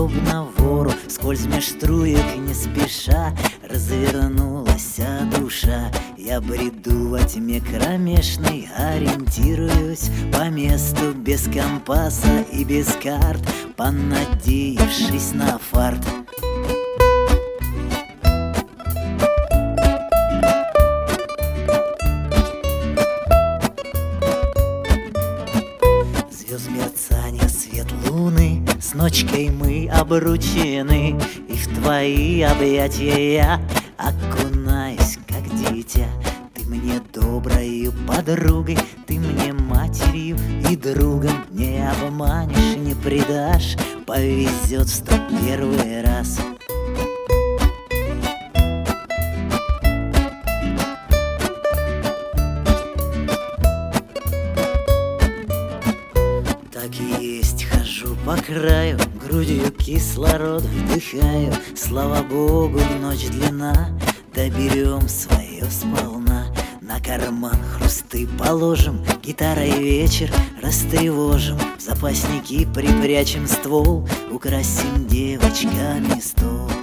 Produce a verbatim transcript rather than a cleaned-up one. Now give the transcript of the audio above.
подобно вору, вскользь меж струек не спеша развернулась душа. Я бреду во тьме кромешной, ориентируюсь по месту без компаса и без карт, понадеявшись на фарт. Звезд мерцания, свет луны, с ночкой мы обручены, и в твои объятия я окунаюсь, как дитя. Ты мне доброю подругой, ты мне матерью и другом. Не обманешь, не предашь, повезет в сто первый раз. Так и есть, хожу по краю, грудью кислород вдыхаю. Слава богу, ночь длина, доберем свое сполна. На карман хрусты положим, гитарой вечер растревожим. В запасники припрячем ствол, украсим девочками стол.